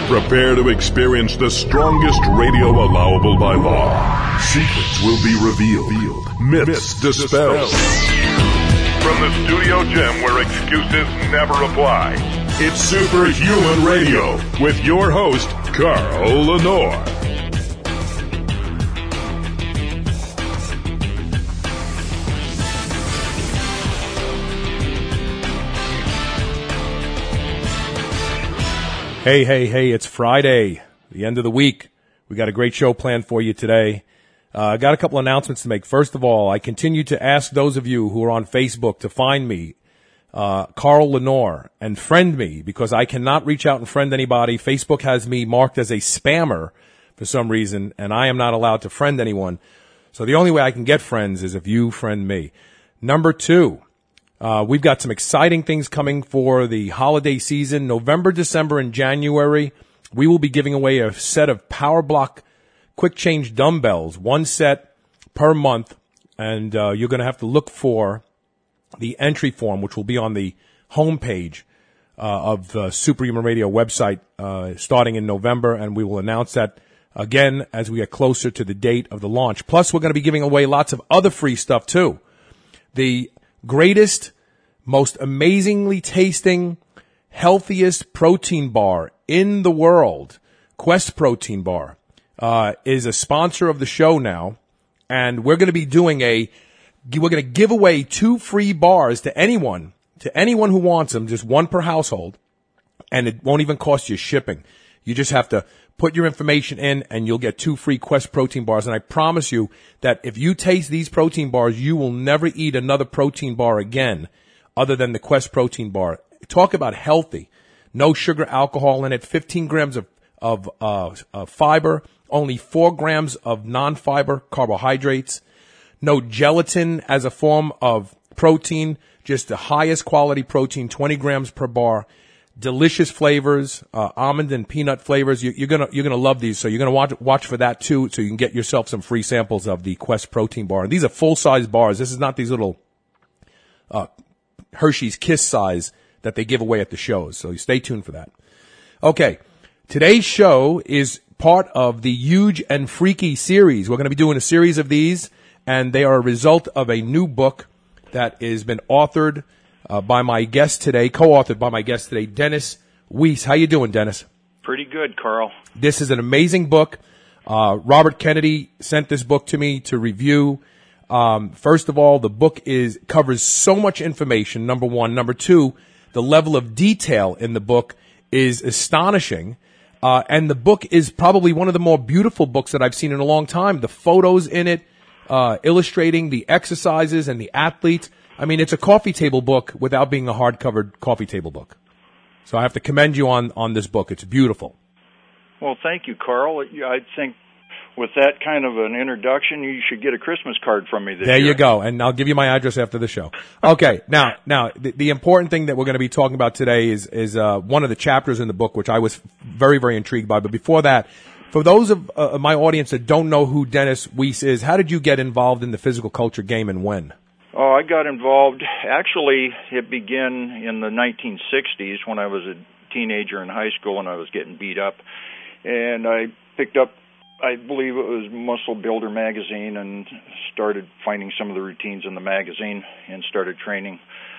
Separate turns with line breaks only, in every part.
Prepare to experience the strongest radio allowable by law. Secrets will be revealed. Myths dispelled. From the studio gym where excuses never apply, it's Superhuman Radio with your host, Carl Lenore.
Hey, it's Friday, the end of the week. We got a great show planned for you today. I got a couple announcements to make. First of all, I continue to ask those of you who are on Facebook to find me, Carl Lenore, and friend me, because I cannot reach out and friend anybody. Facebook has me marked as a spammer for some reason, and I am not allowed to friend anyone. So the only way I can get friends is if you friend me. Number two, we've got some exciting things coming for the holiday season. November, December, and January, we will be giving away a set of Power Block quick change dumbbells, one set per month, and you're going to have to look for the entry form, which will be on the homepage of the Superhuman Radio website starting in November, and we will announce that again as we get closer to the date of the launch. Plus, we're going to be giving away lots of other free stuff, too. The greatest, most amazingly tasting, healthiest protein bar in the world, Quest Protein Bar, is a sponsor of the show now, and we're going to be doing we're going to give away 2 free bars to anyone who wants them, just one per household, and it won't even cost you shipping. You just have to put your information in, and you'll get 2 free Quest Protein Bars. And I promise you that if you taste these protein bars, you will never eat another protein bar again other than the Quest Protein Bar. Talk about healthy. No sugar, alcohol in it, 15 grams of fiber, only 4 grams of non-fiber carbohydrates, no gelatin as a form of protein, just the highest quality protein, 20 grams per bar. Delicious flavors, almond and peanut flavors. You're gonna love these. So you're gonna watch for that too, so you can get yourself some free samples of the Quest Protein Bar. And these are full size bars. This is not these little Hershey's Kiss size that they give away at the shows. So you stay tuned for that. Okay, today's show is part of the Huge and Freaky series. We're going to be doing a series of these, and they are a result of a new book that has been authored by my guest today, co-authored by my guest today, Dennis Weiss. How you doing, Dennis?
Pretty good, Carl.
This is an amazing book. Robert Kennedy sent this book to me to review. First of all, the book covers so much information, number one. Number two, the level of detail in the book is astonishing. And the book is probably one of the more beautiful books that I've seen in a long time. The photos in it, illustrating the exercises and the athletes. I mean, it's a coffee table book without being a hard-covered coffee table book. So I have to commend you on this book. It's beautiful.
Well, thank you, Carl. I think with that kind of an introduction, you should get a Christmas card from me this year.
There you go, and I'll give you my address after the show. Okay, now, the important thing that we're going to be talking about today is one of the chapters in the book, which I was very, very intrigued by. But before that, for those of my audience that don't know who Dennis Weiss is, how did you get involved in the physical culture game and when?
Oh, I got involved. Actually, it began in the 1960s when I was a teenager in high school and I was getting beat up. And I picked up, I believe it was Muscle Builder magazine, and started finding some of the routines in the magazine and started training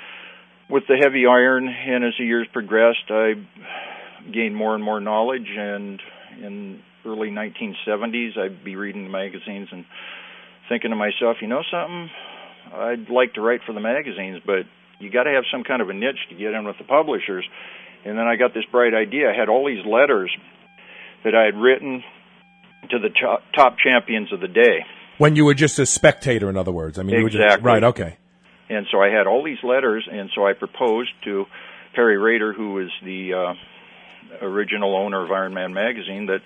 with the heavy iron. And as the years progressed, I gained more and more knowledge. And in early 1970s, I'd be reading the magazines and thinking to myself, you know something? I'd like to write for the magazines, but you got to have some kind of a niche to get in with the publishers. And then I got this bright idea. I had all these letters that I had written to the top champions of the day.
When you were just a spectator, in other words. I mean,
exactly.
You were just, right, okay.
And so I had all these letters, and so I proposed to Perry Rader, who is the original owner of Ironman magazine, that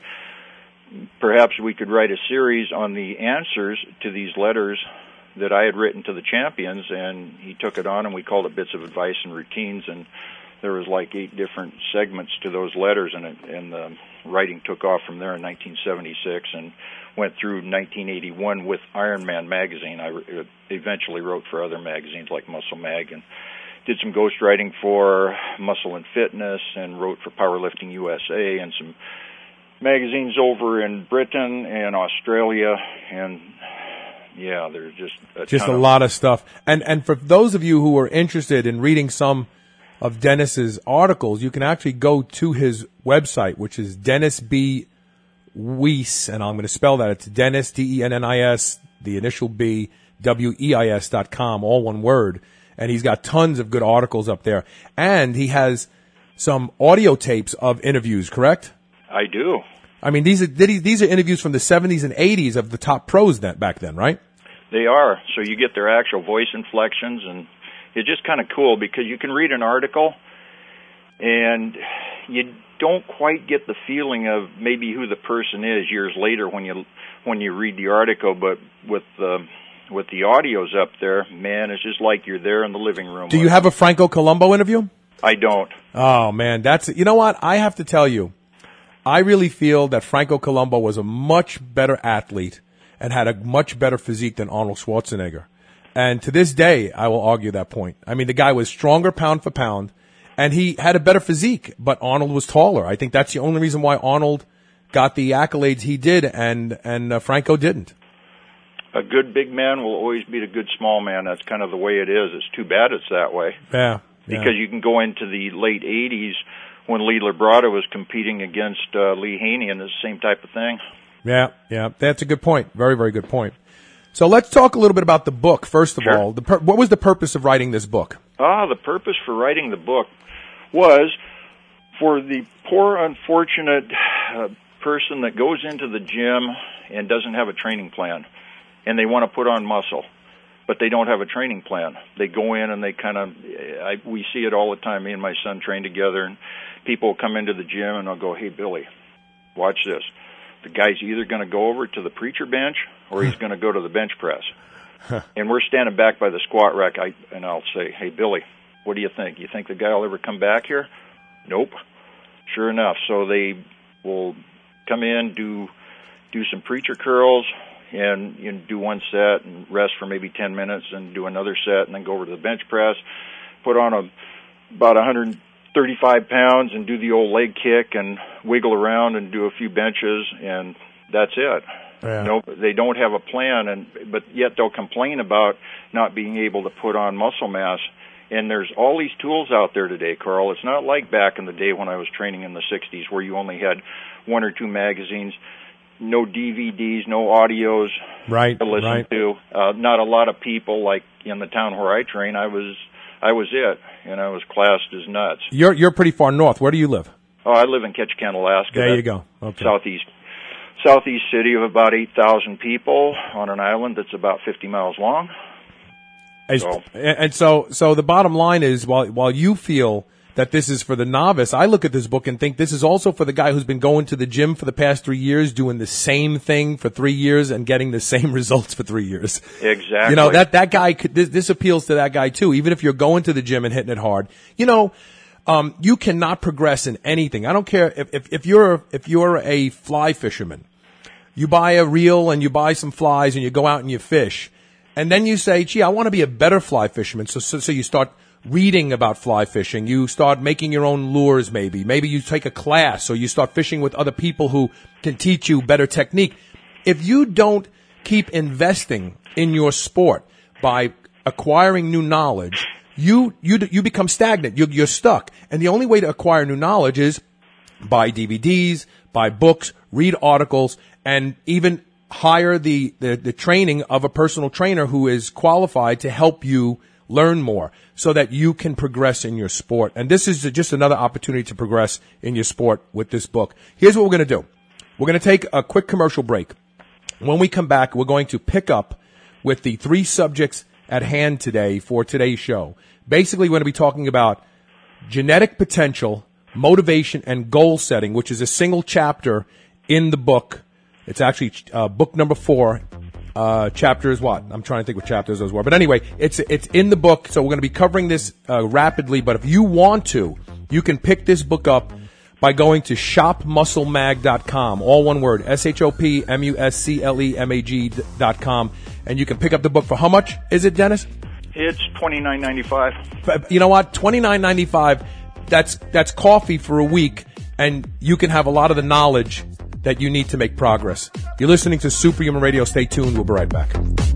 perhaps we could write a series on the answers to these letters that I had written to the champions, and he took it on, and we called it Bits of Advice and Routines, and there was like 8 different segments to those letters, and the writing took off from there in 1976 and went through 1981 with Ironman magazine. I eventually wrote for other magazines like Muscle Mag, and did some ghostwriting for Muscle and Fitness and wrote for Powerlifting USA and some magazines over in Britain and Australia, and yeah, there's just
a lot of stuff. And for those of you who are interested in reading some of Dennis's articles, you can actually go to his website, which is Dennis B. Weiss, and I'm going to spell that. It's Dennis, Dennis, the initial B, WEIS.com, all one word. And he's got tons of good articles up there. And he has some audio tapes of interviews, correct?
I do.
I mean, these are interviews from the 70s and 80s of the top pros back then, right?
They are. So you get their actual voice inflections, and it's just kind of cool because you can read an article and you don't quite get the feeling of maybe who the person is years later when you read the article, but with the audios up there, man, it's just like you're there in the living room.
Do you have a Franco Columbu interview?
I don't.
Oh man, you know what? I have to tell you, I really feel that Franco Columbu was a much better athlete and had a much better physique than Arnold Schwarzenegger. And to this day, I will argue that point. I mean, the guy was stronger pound for pound, and he had a better physique, but Arnold was taller. I think that's the only reason why Arnold got the accolades he did, and Franco didn't.
A good big man will always beat a good small man. That's kind of the way it is. It's too bad it's that way.
Yeah.
Because you can go into the late 80s when Lee Labrada was competing against Lee Haney, and it's the same type of thing.
Yeah. That's a good point. Very, very good point. So let's talk a little bit about the book, first of all. What was the purpose of writing this book?
The purpose for writing the book was for the poor, unfortunate person that goes into the gym and doesn't have a training plan, and they want to put on muscle, but they don't have a training plan. They go in and they we see it all the time. Me and my son train together, and people will come into the gym and they'll go, "Hey, Billy, watch this. The guy's either going to go over to the preacher bench or he's going to go to the bench press." And we're standing back by the squat rack, and I'll say, "Hey, Billy, what do you think? You think the guy will ever come back here?" Nope. Sure enough. So they will come in, do some preacher curls, and do one set and rest for maybe 10 minutes and do another set and then go over to the bench press, put on about 135 pounds and do the old leg kick and wiggle around and do a few benches, and that's it.
Yeah.
No, they don't have a plan, but yet they'll complain about not being able to put on muscle mass. And there's all these tools out there today, Carl. It's not like back in the day when I was training in the 60s where you only had one or two magazines, no DVDs, no audios to listen to. Not a lot of people, like in the town where I train, I was it, and I was classed as nuts.
You're pretty far north. Where do you live?
Oh, I live in Ketchikan, Alaska.
There you go. Okay.
Southeast city of about 8,000 people on an island that's about 50 miles long.
So the bottom line is, while you feel that this is for the novice, I look at this book and think this is also for the guy who's been going to the gym for the past 3 years, doing the same thing for 3 years and getting the same results for 3 years.
Exactly.
You know, that guy this appeals to that guy too, even if you're going to the gym and hitting it hard. You know, you cannot progress in anything. I don't care if you're a fly fisherman. You buy a reel and you buy some flies and you go out and you fish. And then you say, "Gee, I want to be a better fly fisherman." So you start reading about fly fishing. You start making your own lures, maybe. Maybe you take a class, or you start fishing with other people who can teach you better technique. If you don't keep investing in your sport by acquiring new knowledge, you become stagnant. You're stuck. And the only way to acquire new knowledge is buy DVDs, buy books, read articles, and even hire the training of a personal trainer who is qualified to help you learn more so that you can progress in your sport. And this is just another opportunity to progress in your sport with this book. Here's what we're going to do. We're going to take a quick commercial break. When we come back, we're going to pick up with the 3 subjects at hand today for today's show. Basically, we're going to be talking about genetic potential, motivation, and goal setting, which is a single chapter in the book. It's actually book number 4. Chapter is what? I'm trying to think what chapters those were. But anyway, it's in the book, so we're going to be covering this rapidly. But if you want to, you can pick this book up by going to shopmusclemag.com. All one word, SHOPMUSCLEMAG.com. And you can pick up the book for how much is it, Dennis?
It's $29.95.
You know what? $29.95. That's coffee for a week, and you can have a lot of the knowledge that you need to make progress. You're listening to Superhuman Radio. Stay tuned. We'll be right back.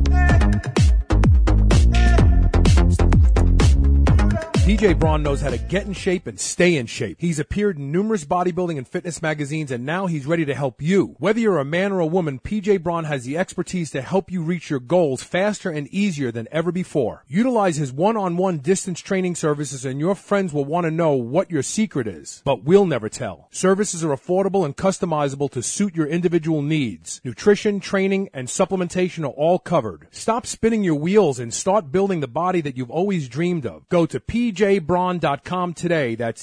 PJ Braun knows how to get in shape and stay in shape. He's appeared in numerous bodybuilding and fitness magazines, and now he's ready to help you. Whether you're a man or a woman, PJ Braun has the expertise to help you reach your goals faster and easier than ever before. Utilize his one-on-one distance training services, and your friends will want to know what your secret is. But we'll never tell. Services are affordable and customizable to suit your individual needs. Nutrition, training, and supplementation are all covered. Stop spinning your wheels and start building the body that you've always dreamed of. Go to PJBraun.com today. That's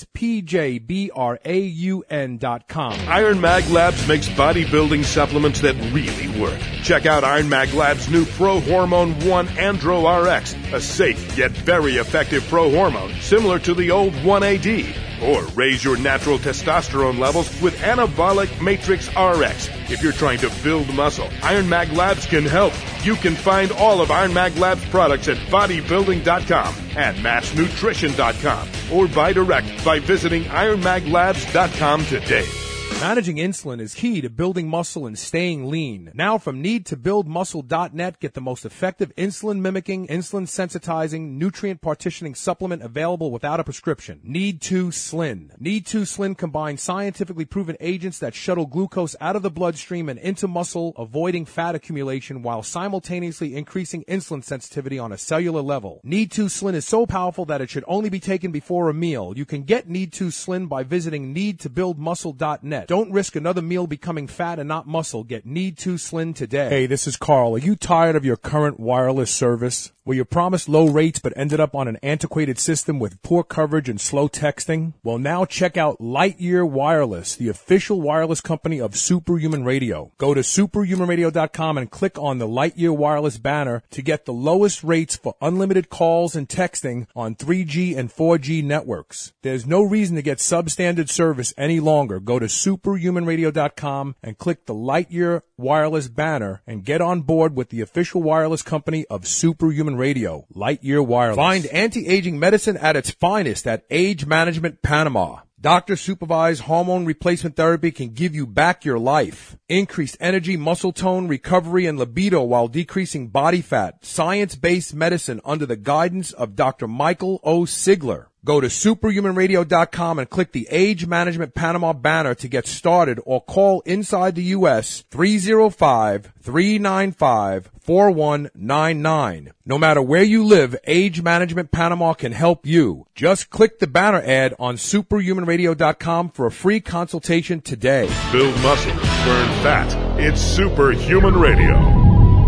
PJBraun.com.
Iron Mag Labs makes bodybuilding supplements that really work. Check out Iron Mag Labs' new Pro Hormone 1 Andro RX, a safe yet very effective pro hormone similar to the old 1AD. Or raise your natural testosterone levels with Anabolic Matrix RX. If you're trying to build muscle, Iron Mag Labs can help. You can find all of Iron Mag Labs products at bodybuilding.com and massnutrition.com or buy direct by visiting ironmaglabs.com today.
Managing insulin is key to building muscle and staying lean. Now from needtobuildmuscle.net, get the most effective insulin-mimicking, insulin-sensitizing, nutrient-partitioning supplement available without a prescription. Need2Slin. Need2Slin combines scientifically proven agents that shuttle glucose out of the bloodstream and into muscle, avoiding fat accumulation while simultaneously increasing insulin sensitivity on a cellular level. Need2Slin is so powerful that it should only be taken before a meal. You can get Need2Slin by visiting needtobuildmuscle.net. Don't risk another meal becoming fat and not muscle. Get Need2Slin today. Hey, this is Carl. Are you tired of your current wireless service? Were you promised low rates but ended up on an antiquated system with poor coverage and slow texting? Well, now check out Lightyear Wireless, the official wireless company of Superhuman Radio. Go to superhumanradio.com and click on the Lightyear Wireless banner to get the lowest rates for unlimited calls and texting on 3G and 4G networks. There's no reason to get substandard service any longer. Go to superhumanradio.com and click the Lightyear Wireless banner and get on board with the official wireless company of Superhuman Radio, Lightyear Wireless. Find anti-aging medicine at its finest at Age Management Panama. Doctor-supervised hormone replacement therapy can give you back your life. Increased energy, muscle tone, recovery, and libido while decreasing body fat. Science-based medicine under the guidance of Dr. Michael O. Sigler. Go to superhumanradio.com and click the Age Management Panama banner to get started, or call inside the U.S. 305-395-4199. No matter where you live, Age Management Panama can help you. Just click the banner ad on superhumanradio.com for a free consultation today.
Build muscle, burn fat. It's Superhuman Radio.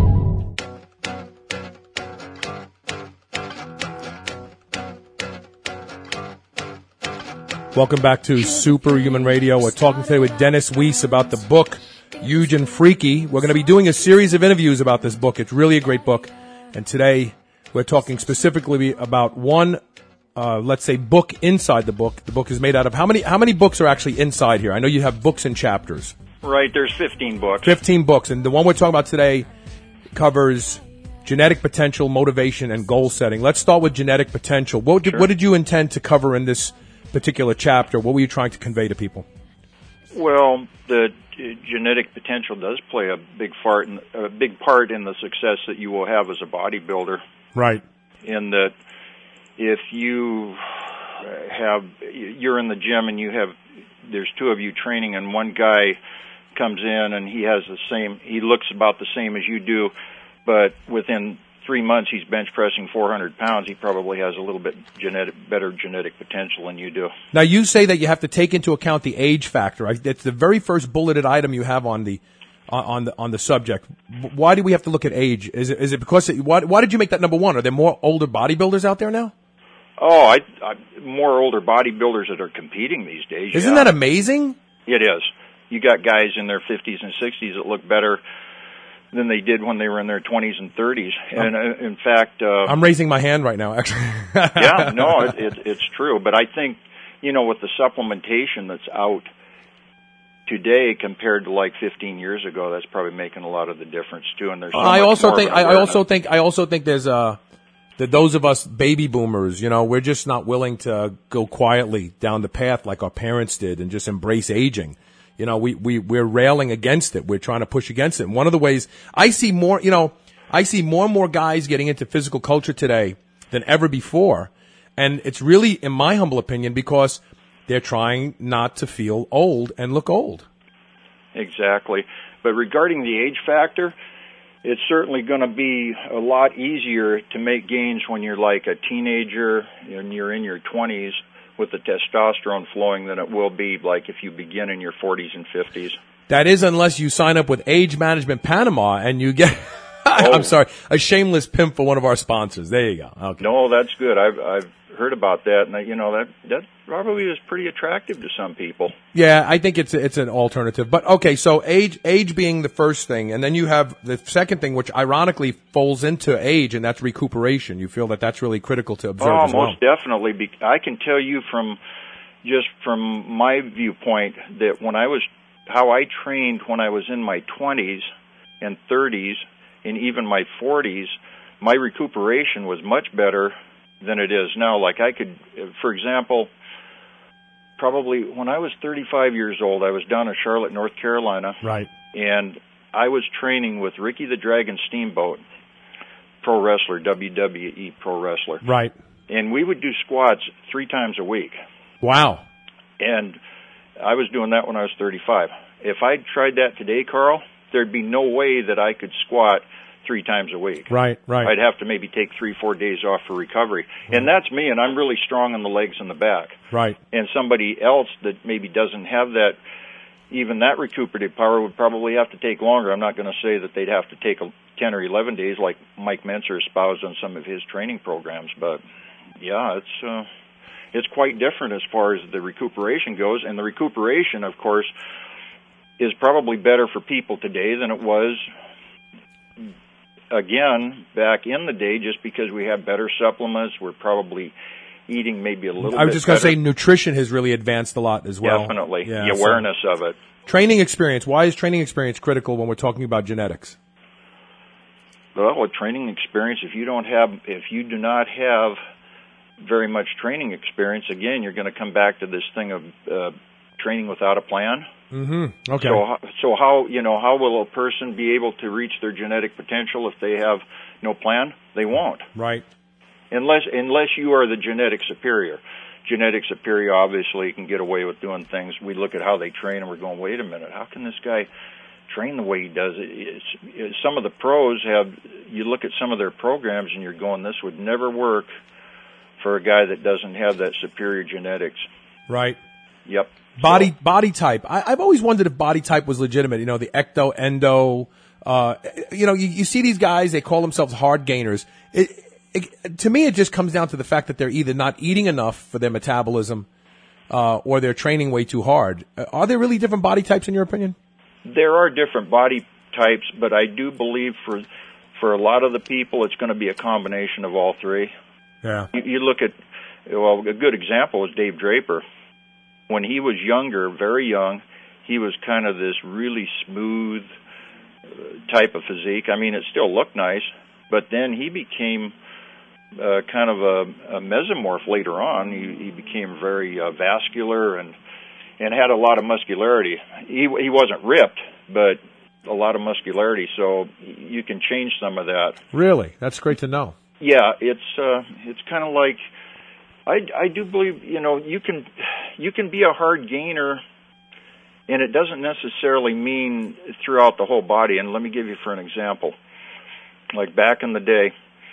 Welcome back to Superhuman Radio. We're talking today with Dennis Weiss about the book, Huge and Freaky. We're going to be doing a series of interviews about this book. It's really a great book. And today we're talking specifically about one, let's say, book inside the book. The book is made out of, how many books are actually inside here? I know you have books and chapters.
Right, there's 15 books.
15 books. And the one we're talking about today covers genetic potential, motivation, and goal setting. Let's start with genetic potential. What did you intend to cover in this particular chapter? What were you trying to convey to people?
Well, the genetic potential does play a big part in the success that you will have as a bodybuilder.
Right.
In that, if you're in the gym and there's two of you training, and one guy comes in and he looks about the same as you do, but within 3 months he's bench pressing 400 pounds, he probably has a little bit better genetic potential than you do.
Now, you say that you have to take into account the age factor. It's the very first bulleted item you have on the subject. Why do we have to look at age? Is it because why did you make that number one? Are there more older bodybuilders out there now?
Oh, more older bodybuilders that are competing these days.
Isn't that amazing?
It is. You got guys in their 50s and 60s that look better than they did when they were in their 20s and 30s. And in fact,
I'm raising my hand right now, actually.
Yeah, no, it's true. But I think, with the supplementation that's out today compared to like 15 years ago, that's probably making a lot of the difference too. And there's I also think there's
that those of us baby boomers, we're just not willing to go quietly down the path like our parents did and just embrace aging. We're railing against it. We're trying to push against it. And one of the ways I see more and more guys getting into physical culture today than ever before. And it's really, in my humble opinion, because they're trying not to feel old and look old.
Exactly. But regarding the age factor, it's certainly going to be a lot easier to make gains when you're like a teenager and you're in your 20s with the testosterone flowing than it will be like if you begin in your 40s and 50s.
That is unless you sign up with Age Management Panama and you get... I'm sorry, a shameless pimp for one of our sponsors. There you go. Okay.
No, that's good. I've heard about that, and that probably is pretty attractive to some people.
Yeah, I think it's an alternative. But okay, so age being the first thing, and then you have the second thing, which ironically falls into age, and that's recuperation. You feel that that's really critical to observe as well.
Most definitely. I can tell you from my viewpoint that how I trained when I was in my 20s and 30s and even my 40s, my recuperation was much better than it is now. Like I could, for example, probably when I was 35 years old, I was down in Charlotte, North Carolina.
Right.
And I was training with Ricky the Dragon Steamboat, pro wrestler, WWE pro wrestler.
Right.
And we would do squats 3 times a week.
Wow.
And I was doing that when I was 35. If I tried that today, Carl, there'd be no way that I could squat 3 times a week.
Right.
I'd have to maybe take 3-4 days off for recovery. And that's me, and I'm really strong in the legs and the back.
Right.
And somebody else that maybe doesn't have that, even that recuperative power would probably have to take longer. I'm not going to say that they'd have to take 10 or 11 days like Mike Mentzer espoused on some of his training programs. But, yeah, it's quite different as far as the recuperation goes. And the recuperation, of course, is probably better for people today than it was, again, back in the day, just because we have better supplements. We're probably eating maybe a little bit better.
I was just going to say nutrition has really advanced a lot as well.
Definitely. Yeah, the awareness of it.
Training experience. Why is training experience critical when we're talking about genetics?
Well, with training experience, if you do not have very much training experience, again, you're going to come back to this thing of training without a plan.
Mm-hmm. Okay.
So how will a person be able to reach their genetic potential if they have no plan? They won't.
Right.
Unless you are the genetic superior. Genetic superior obviously can get away with doing things. We look at how they train and we're going, wait a minute, how can this guy train the way he does? Some of the pros you look at some of their programs and you're going, this would never work for a guy that doesn't have that superior genetics.
Right.
Yep.
Body type. I've always wondered if body type was legitimate. The ecto, endo. You see these guys, they call themselves hard gainers. To me, it just comes down to the fact that they're either not eating enough for their metabolism, or they're training way too hard. Are there really different body types in your opinion? There
are different body types, but I do believe for a lot of the people, it's going to be a combination of all three.
Yeah.
You look at, a good example is Dave Draper. When he was younger, very young, he was kind of this really smooth type of physique. I mean, it still looked nice, but then he became kind of a mesomorph later on. He became very vascular and had a lot of muscularity. He wasn't ripped, but a lot of muscularity, so you can change some of that.
Really? That's great to know.
Yeah, it's kind of like, I do believe, you can be a hard gainer, and it doesn't necessarily mean throughout the whole body. And let me give you for an example. Like back in the day,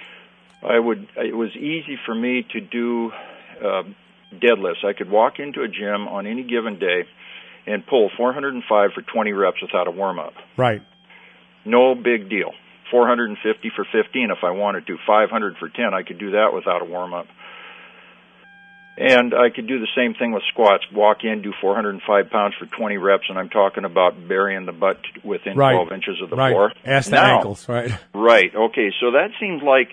it was easy for me to do deadlifts. I could walk into a gym on any given day and pull 405 for 20 reps without a warm-up.
Right.
No big deal. 450 for 15 if I wanted to. 500 for 10. I could do that without a warm-up. And I could do the same thing with squats. Walk in, do 405 pounds for 20 reps, and I'm talking about burying the butt within 12 inches of the floor.
Ass to ankles, right?
Right. Okay. So that seems like,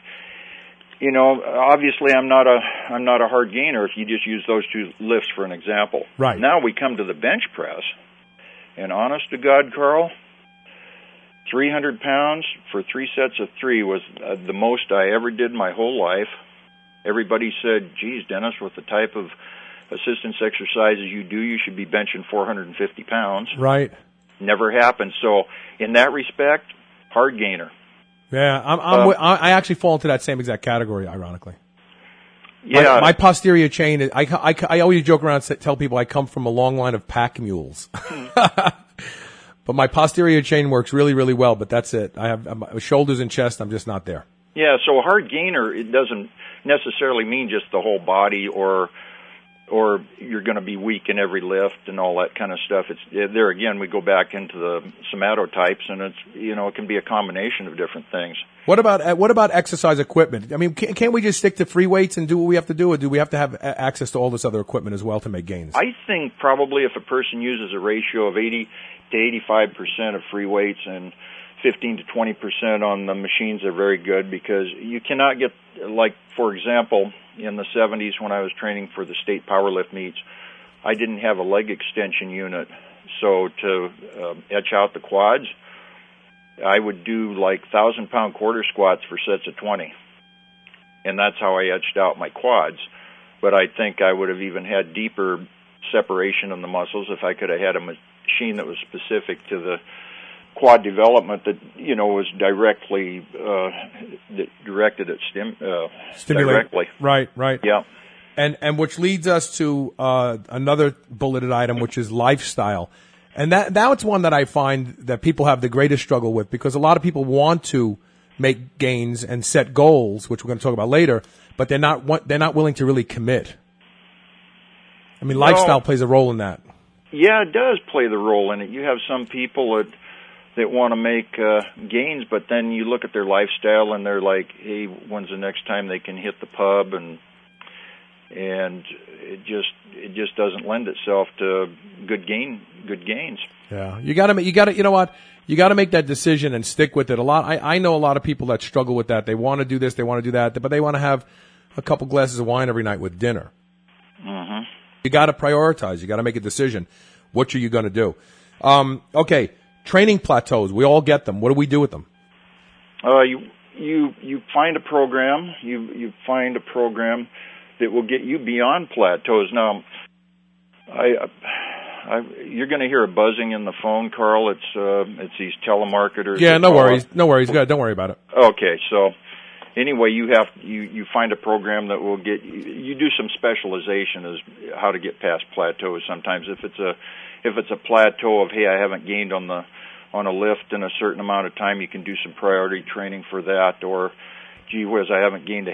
obviously I'm not a hard gainer if you just use those two lifts for an example.
Right.
Now we come to the bench press, and honest to God, Carl, 300 pounds for 3 sets of 3 was the most I ever did my whole life. Everybody said, geez, Dennis, with the type of assistance exercises you do, you should be benching 450 pounds.
Right.
Never happened. So in that respect, hard gainer.
Yeah, I actually fall into that same exact category, ironically.
Yeah.
My posterior chain, I always joke around and tell people I come from a long line of pack mules. But my posterior chain works really, really well, but that's it. I have shoulders and chest, I'm just not there.
Yeah, so a hard gainer, it doesn't necessarily mean just the whole body or you're going to be weak in every lift and all that kind of stuff. It's there again, we go back into the somatotypes, and it's, it can be a combination of different things.
What about exercise equipment? I mean, can't we just stick to free weights and do what we have to do, or do we have to have access to all this other equipment as well to make gains?
I think probably if a person uses a ratio of 80 to 85% of free weights and 15 to 20% on the machines, they're very good, because you cannot get, like, for example, in the 70s when I was training for the state powerlift meets, I didn't have a leg extension unit. So to etch out the quads, I would do like 1,000-pound quarter squats for sets of 20. And that's how I etched out my quads. But I think I would have even had deeper separation in the muscles if I could have had a machine that was specific to the quad development that, was directly directed at directly.
Right.
Yeah.
And which leads us to another bulleted item, which is lifestyle. And that's one that I find that people have the greatest struggle with, because a lot of people want to make gains and set goals, which we're going to talk about later, but they're not willing to really commit. I mean, lifestyle plays a role in that. Yeah,
it does play the role in it. You have some people that want to make gains, but then you look at their lifestyle and they're like, hey, when's the next time they can hit the pub? And it just doesn't lend itself to good gains.
Yeah, you got to make that decision and stick with it. I know a lot of people that struggle with that. They want to do this, they want to do that, but they want to have a couple glasses of wine every night with dinner.
Mm-hmm.
You got to prioritize. You got to make a decision. What are you going to do? Okay. Training plateaus, we all get them. What do we do with them?
You find a program. You find a program that will get you beyond plateaus. Now, you're going to hear a buzzing in the phone, Carl. It's these telemarketers.
Yeah, no worries. Good. Don't worry about it.
Okay, so anyway, you find a program that will get you do some specialization as how to get past plateaus. Sometimes if it's a plateau of, hey, I haven't gained on a lift in a certain amount of time, you can do some priority training for that. Or, gee whiz, I haven't gained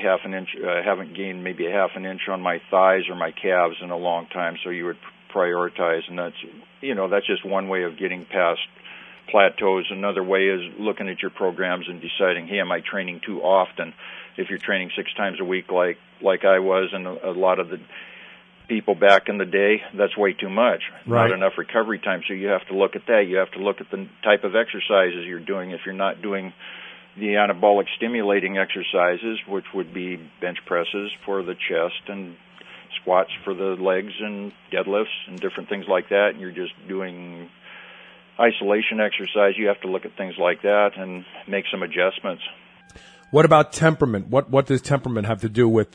maybe a half an inch on my thighs or my calves in a long time, so you would prioritize. And that's just one way of getting past plateaus. Another way is looking at your programs and deciding, hey, am I training too often? If you're training 6 times a week like I was, and a lot of the people back in the day, that's way too much.
Right.
Not enough recovery time. So you have to look at that. You have to look at the type of exercises you're doing. If you're not doing the anabolic stimulating exercises, which would be bench presses for the chest and squats for the legs and deadlifts and different things like that, and you're just doing isolation exercise, you have to look at things like that and make some adjustments.
What about temperament? What does temperament have to do with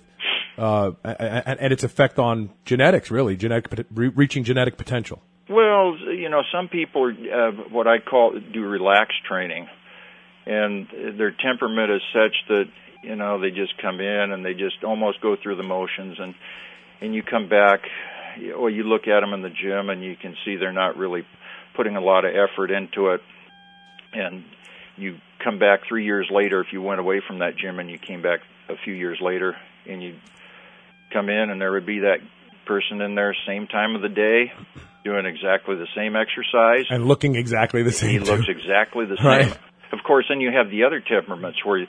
and its effect on genetics, really, reaching genetic potential?
Well, some people what I call do relaxed training, and their temperament is such that they just come in and they just almost go through the motions, and you come back, or you look at them in the gym and you can see they're not really putting a lot of effort into it, and you come back 3 years later. If you went away from that gym and you came back a few years later, and you come in and there would be that person in there same time of the day doing exactly the same exercise
and looking exactly the same.
He looks exactly the same.
Right.
Of course, then you have the other temperaments where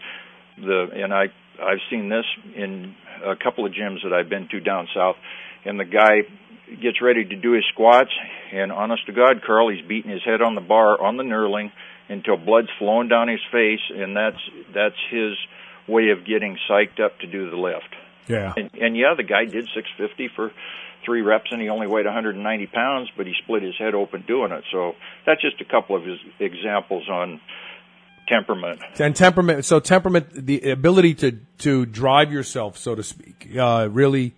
I've seen this in a couple of gyms that I've been to down south, and the guy gets ready to do his squats, and honest to God, Carl, he's beating his head on the bar on the knurling until blood's flowing down his face, and that's his way of getting psyched up to do the lift.
Yeah.
And the guy did 650 for 3 reps, and he only weighed 190 pounds, but he split his head open doing it. So that's just a couple of his examples on temperament.
And temperament. So temperament, the ability to drive yourself, so to speak, really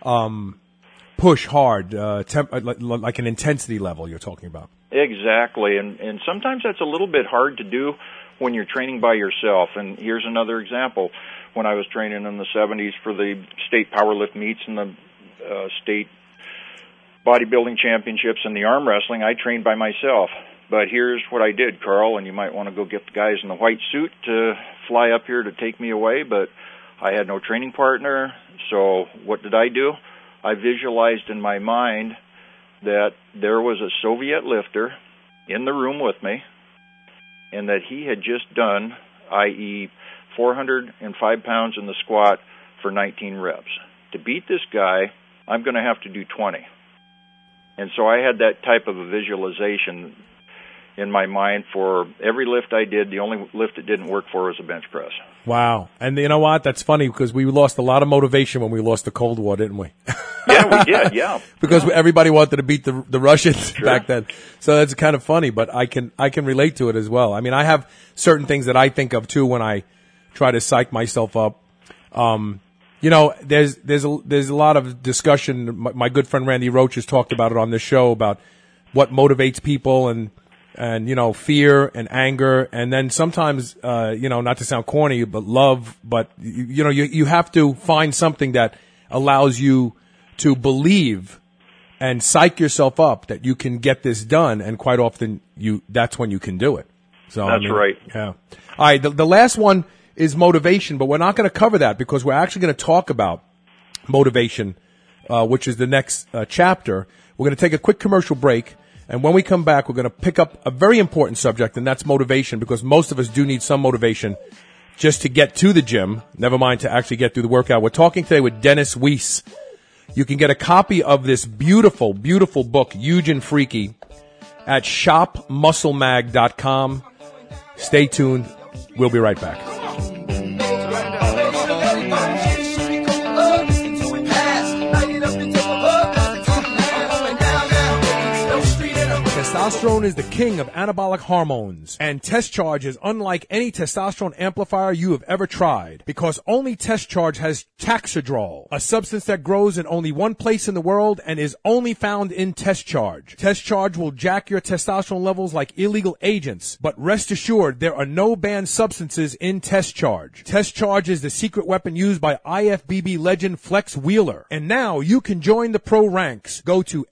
push hard, like an intensity level you're talking about.
Exactly, and sometimes that's a little bit hard to do when you're training by yourself. And here's another example. When I was training in the 70s for the state powerlift meets and the state bodybuilding championships and the arm wrestling, I trained by myself. But here's what I did, Carl, and you might want to go get the guys in the white suit to fly up here to take me away, but I had no training partner, so what did I do? I visualized in my mind that there was a Soviet lifter in the room with me, and that he had just done, i.e., 405 pounds in the squat for 19 reps. To beat this guy, I'm going to have to do 20. And so I had that type of a visualization in my mind for every lift I did. The only lift it didn't work for was a bench press.
Wow. And you know what? That's funny because we lost a lot of motivation when we lost the Cold War, didn't we?
Yeah, we did, yeah.
Because everybody wanted to beat the Russians back then. So that's kind of funny, but I can relate to it as well. I mean, I have certain things that I think of too when I try to psych myself up. You know, there's a lot of discussion. My good friend Randy Roach has talked about it on this show about what motivates people and you know, fear and anger, and then sometimes you know, not to sound corny, but love. But you know, you have to find something that allows you to believe and psych yourself up that you can get this done, and quite often that's when you can do it. So
that's right.
Yeah. All right. The last one is motivation, but we're not going to cover that because we're actually going to talk about motivation, which is the next chapter. We're going to take a quick commercial break, and when we come back, we're going to pick up a very important subject, and that's motivation, because most of us do need some motivation just to get to the gym, never mind to actually get through the workout. We're talking today with Dennis Weiss. You can get a copy of this beautiful, beautiful book, Huge and Freaky, at shopmusclemag.com. Stay tuned. We'll be right back. Testosterone is the king of anabolic hormones, and Test Charge is unlike any testosterone amplifier you have ever tried, because only Test Charge has Taxidrol, a substance that grows in only one place in the world and is only found in Test Charge. Test Charge will jack your testosterone levels like illegal agents, but rest assured there are no banned substances in Test Charge. Test Charge is the secret weapon used by IFBB legend Flex Wheeler, and now you can join the pro ranks. Go to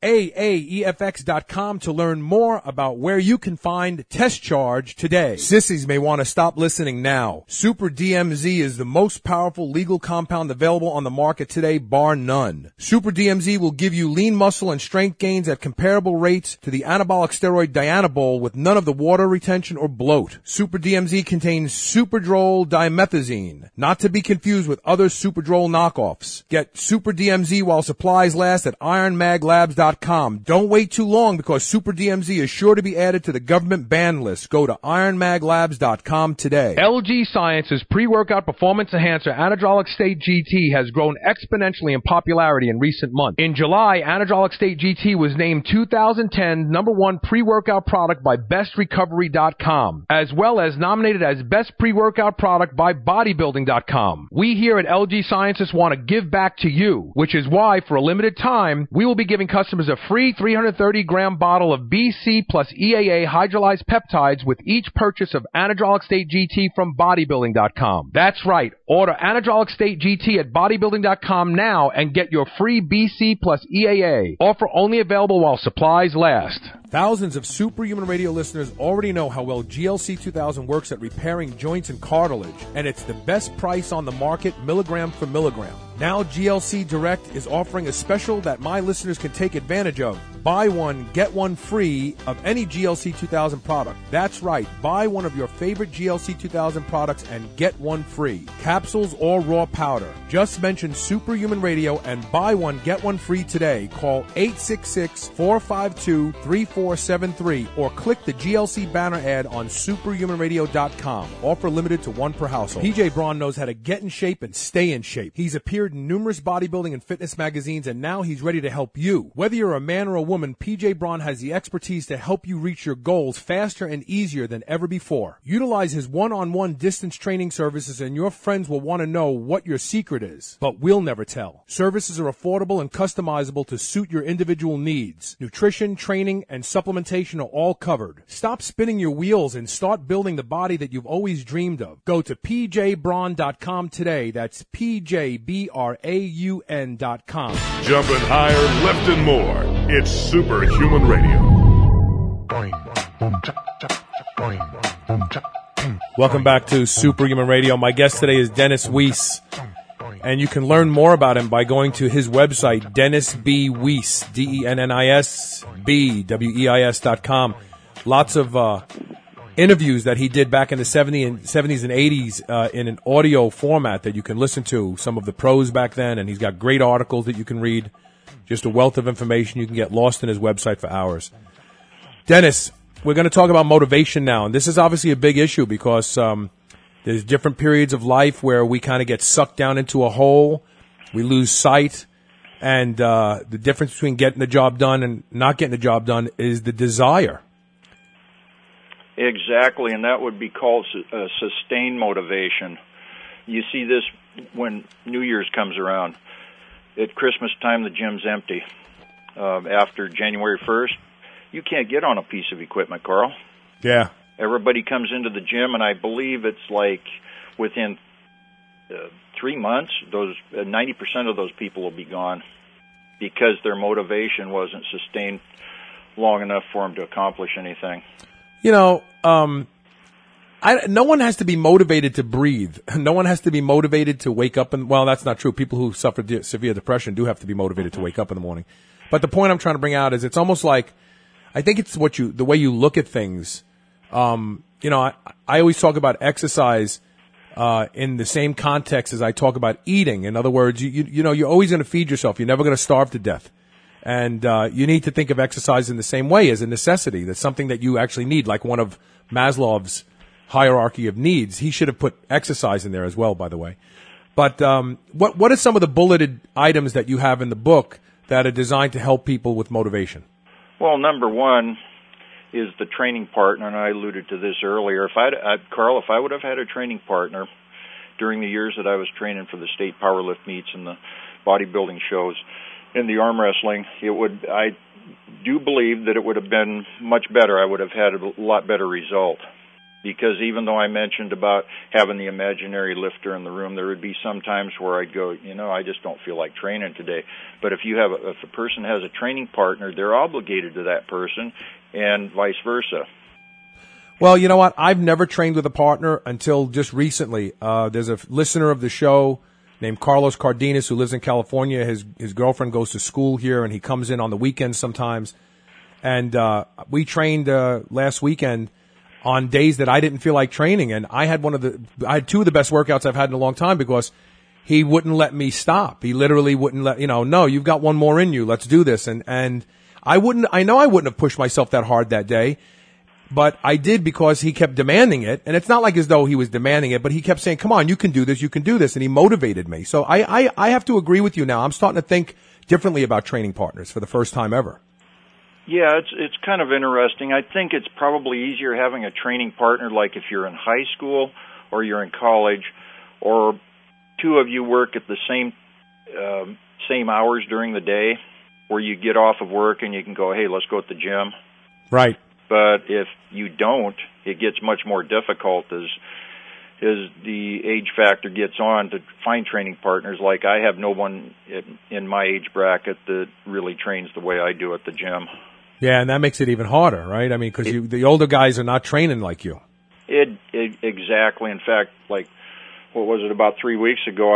AAEFX.com to learn more about where you can find Test Charge today. Sissies may want to stop listening now. Super DMZ is the most powerful legal compound available on the market today, bar none. Super DMZ will give you lean muscle and strength gains at comparable rates to the anabolic steroid Dianabol with none of the water retention or bloat. Super DMZ contains Superdrol dimethazine, not to be confused with other Superdrol knockoffs. Get Super DMZ while supplies last at IronMagLabs.com. Don't wait too long because Super DMZ is sure to be added to the government ban list. Go to IronMagLabs.com today. LG Science's pre-workout performance enhancer Anadrolic State GT has grown exponentially in popularity in recent months. In July, Anadrolic State GT was named 2010 #1 pre-workout product by BestRecovery.com, as well as nominated as Best Pre-Workout Product by Bodybuilding.com. We here at LG Sciences want to give back to you, which is why, for a limited time, we will be giving customers a free 330-gram bottle of BC plus EAA hydrolyzed peptides with each purchase of Anadrolic State GT from Bodybuilding.com. That's right. Order Anadrolic State GT at Bodybuilding.com now and get your free BC plus EAA. Offer only available while supplies last. Thousands of Superhuman Radio listeners already know how well GLC 2000 works at repairing joints and cartilage, and it's the best price on the market, milligram for milligram. Now GLC Direct is offering a special that my listeners can take advantage of. Buy one, get one free of any GLC 2000 product. That's right. Buy one of your favorite GLC 2000 products and get one free. Capsules or raw powder. Just mention Superhuman Radio and buy one, get one free today. Call 866-452-3473 or click the GLC banner ad on superhumanradio.com. Offer limited to one per household. PJ Braun knows how to get in shape and stay in shape. He's appeared in numerous bodybuilding and fitness magazines, and now he's ready to help you. Whether you're a man or a woman, PJ Braun has the expertise to help you reach your goals faster and easier than ever before. Utilize his one-on-one distance training services and your friends will want to know what your secret is, but we'll never tell. Services are affordable and customizable to suit your individual needs. Nutrition, training, and supplementation are all covered. Stop spinning your wheels and start building the body that you've always dreamed of. Go to pjbraun.com today. That's pjbraun.com.
Jumping higher, lifting more. It's Superhuman Radio.
Welcome back to Superhuman Radio. My guest today is Dennis Weiss, and you can learn more about him by going to his website, Dennis B. Weiss, DennisBWeis.com. Lots of interviews that he did back in the 70s and 80s in an audio format that you can listen to, some of the pros back then, and he's got great articles that you can read. Just a wealth of information. You can get lost in his website for hours. Dennis, we're going to talk about motivation now, and this is obviously a big issue because there's different periods of life where we kind of get sucked down into a hole, we lose sight, and the difference between getting the job done and not getting the job done is the desire.
Exactly, and that would be called sustained motivation. You see this when New Year's comes around. At Christmas time, the gym's empty. After January 1st, you can't get on a piece of equipment, Carl.
Yeah.
Everybody comes into the gym, and I believe it's like within 3 months, those 90% of those people will be gone because their motivation wasn't sustained long enough for them to accomplish anything.
You know, no one has to be motivated to breathe. No one has to be motivated to wake up. Well, that's not true. People who suffer severe depression do have to be motivated to wake up in the morning. But the point I'm trying to bring out is it's almost like, I think it's the way you look at things. I always talk about exercise in the same context as I talk about eating. In other words, you're always going to feed yourself. You're never going to starve to death. And you need to think of exercise in the same way as a necessity. That's something that you actually need, like one of Maslow's hierarchy of needs. He should have put exercise in there as well, by the way. But what are some of the bulleted items that you have in the book that are designed to help people with motivation?
Well, number one is the training partner, and I alluded to this earlier. Carl, if I would have had a training partner during the years that I was training for the state powerlift meets and the bodybuilding shows, in the arm wrestling, I do believe that it would have been much better. I would have had a lot better result. Because even though I mentioned about having the imaginary lifter in the room, there would be some times where I'd go, I just don't feel like training today. But if a person has a training partner, they're obligated to that person, and vice versa.
Well, you know what? I've never trained with a partner until just recently. There's a listener of the show named Carlos Cardenas, who lives in California. His girlfriend goes to school here, and he comes in on the weekends sometimes. And we trained last weekend on days that I didn't feel like training, and I had two of the best workouts I've had in a long time because he wouldn't let me stop. He literally wouldn't let, no, you've got one more in you. Let's do this. And I wouldn't have pushed myself that hard that day. But I did because he kept demanding it, and it's not like as though he was demanding it, but he kept saying, come on, you can do this, and he motivated me. So I have to agree with you now. I'm starting to think differently about training partners for the first time ever.
Yeah, it's kind of interesting. I think it's probably easier having a training partner, like if you're in high school or you're in college, or two of you work at the same hours during the day, where you get off of work and you can go, hey, let's go at the gym.
Right.
But if you don't, it gets much more difficult as the age factor gets on to find training partners. Like I have no one in my age bracket that really trains the way I do at the gym.
Yeah, and that makes it even harder, right? I mean, because the older guys are not training like you.
Exactly. In fact, like, what was it, about 3 weeks ago,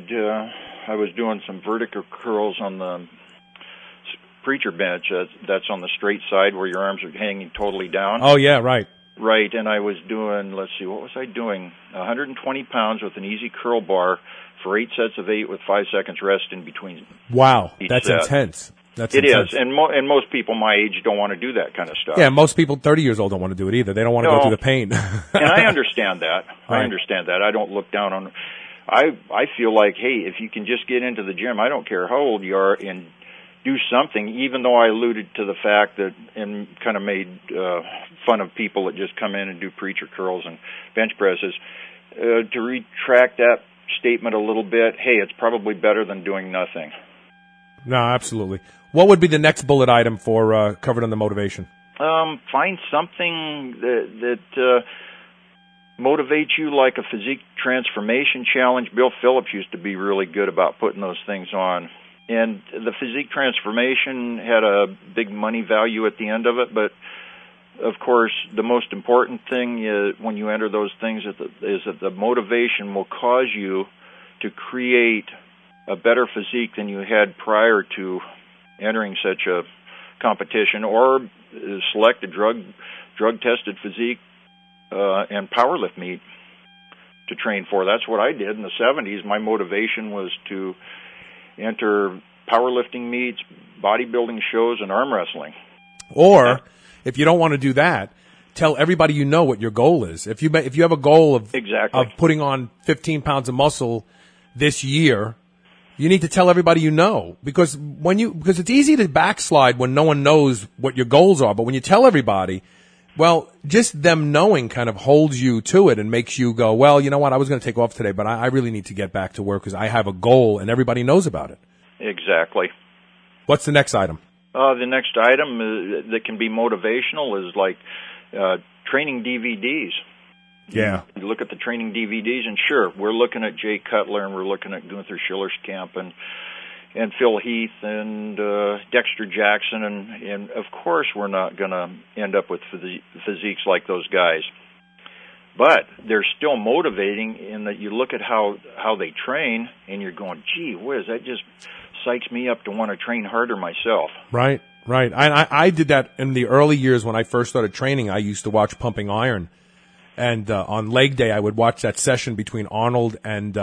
I was doing some vertical curls on the preacher bench that's on the straight side where your arms are hanging totally down.
Oh, yeah, right.
Right, and I was doing, what was I doing? 120 pounds with an easy curl bar for 8 sets of 8 with 5 seconds rest in between.
Wow, that's
set.
Intense.
It is, and most people my age don't want to do that kind of stuff.
Yeah, most people 30 years old don't want to do it either. They don't want to go through the pain.
And I understand that. Right. I understand that. I don't look down on. I feel like, hey, if you can just get into the gym, I don't care how old you are, and do something, even though I alluded to the fact that, and kind of made fun of people that just come in and do preacher curls and bench presses, to retract that statement a little bit. Hey, it's probably better than doing nothing.
No, absolutely. What would be the next bullet item for covered on the motivation?
Find something that motivates you, like a physique transformation challenge. Bill Phillips used to be really good about putting those things on. And the physique transformation had a big money value at the end of it, but of course, the most important thing is, when you enter those things, is that the motivation will cause you to create a better physique than you had prior to entering such a competition, or select a drug-tested physique and powerlift meet to train for. That's what I did in the 70s. My motivation was to enter powerlifting meets, bodybuilding shows, and arm wrestling.
Or, if you don't want to do that, tell everybody you know what your goal is. If you have a goal of putting on 15 pounds of muscle this year, you need to tell everybody you know, because it's easy to backslide when no one knows what your goals are. But when you tell everybody, well, just them knowing kind of holds you to it and makes you go, well, you know what, I was going to take off today, but I really need to get back to work because I have a goal and everybody knows about it.
Exactly.
What's the next item?
The next item that can be motivational is like training DVDs.
Yeah.
You look at the training DVDs, and sure, we're looking at Jay Cutler, and we're looking at Gunther Schillerskamp, and Phil Heath, and Dexter Jackson, and of course we're not going to end up with physiques like those guys. But they're still motivating in that you look at how they train, and you're going, gee whiz, that just psychs me up to want to train harder myself.
Right. I did that in the early years when I first started training. I used to watch Pumping Iron. And on leg day, I would watch that session between Arnold and